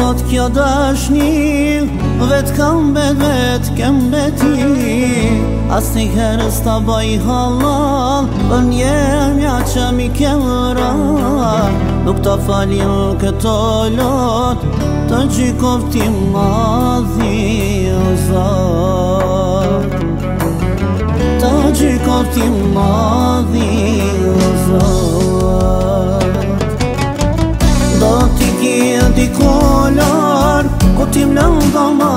sot kjo dashni, vet kam vet kem beti. As një herë s'ta baj halal, për njemja që mi kemra. Nuk ta falin këto lot, të gjykov ti madhi o Zot. Të gjykov ti madhi o Zot. Do t'i kje di kolor, ku ti mlënda ma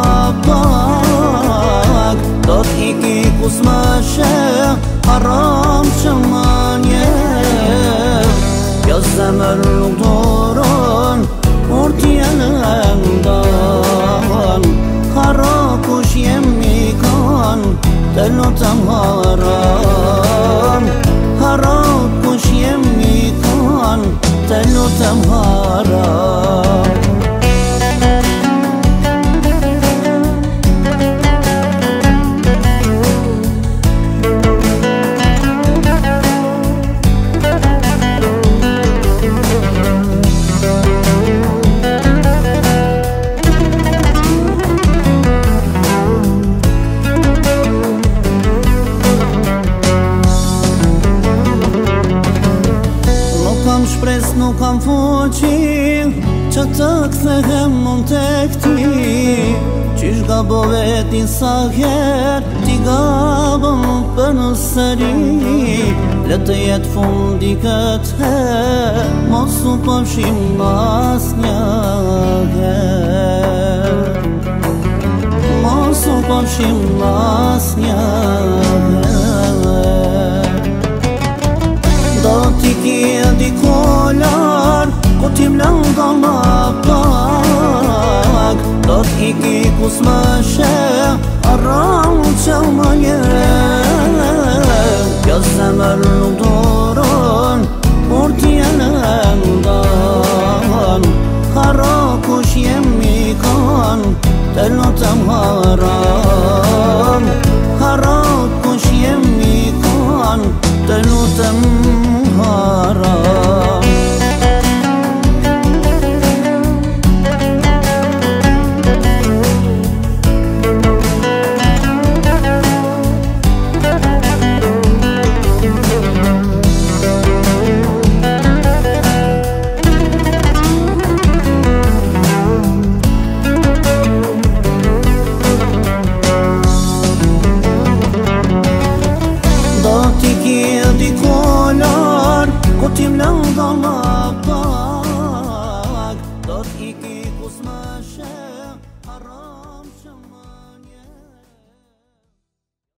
pak. Do t'i ki kus më shë, haram që më nje. Kjo zemër nuk doron, kur ti e ndan. Hara kush jem i kan, të lutem haram. Hara kush jem i kan, të lutem haram. Shpres nuk kam fuqi që të kthehem unë tek ti. Qysh gabove ti sa her, ti gabon për në sëri. Le të jetë fundi këtë her, mos u përshim as një her. Mos u përshim as një her. Do t'i kje di kolor, ku ti mlënda ma pak. Do t'i ki kus më shë, haram që më nje.